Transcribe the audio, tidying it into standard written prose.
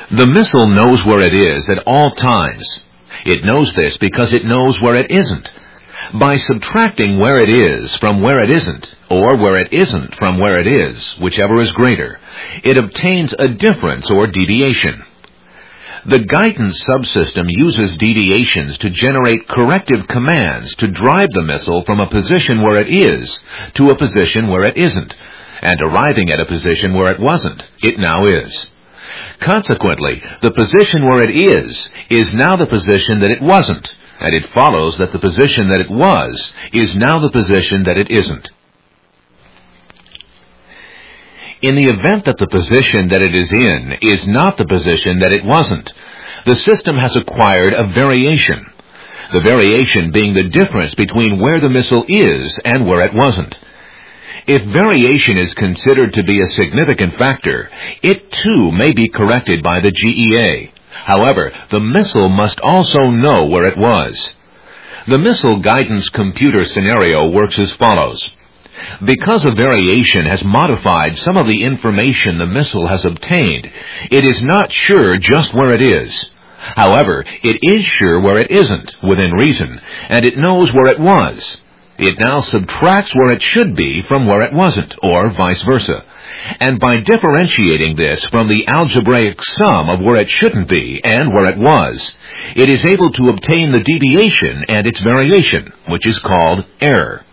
The missile knows where it is at all times. It knows this because it knows where it isn't. By subtracting where it is from where it isn't, or where it isn't from where it is, whichever is greater, it obtains a difference or deviation. The guidance subsystem uses deviations to generate corrective commands to drive the missile from a position where it is to a position where it isn't, and arriving at a position where it wasn't, it now is. Consequently, the position where it is now the position that it wasn't, and it follows that the position that it was is now the position that it isn't. In the event that the position that it is in is not the position that it wasn't, the system has acquired a variation, the variation being the difference between where the missile is and where it wasn't. If variation is considered to be a significant factor, it too may be corrected by the GEA. However, the missile must also know where it was. The missile guidance computer scenario works as follows. Because a variation has modified some of the information the missile has obtained, it is not sure just where it is. However, it is sure where it isn't, within reason, and it knows where it was. It now subtracts where it should be from where it wasn't, or vice versa. And by differentiating this from the algebraic sum of where it shouldn't be and where it was, it is able to obtain the deviation and its variation, which is called error.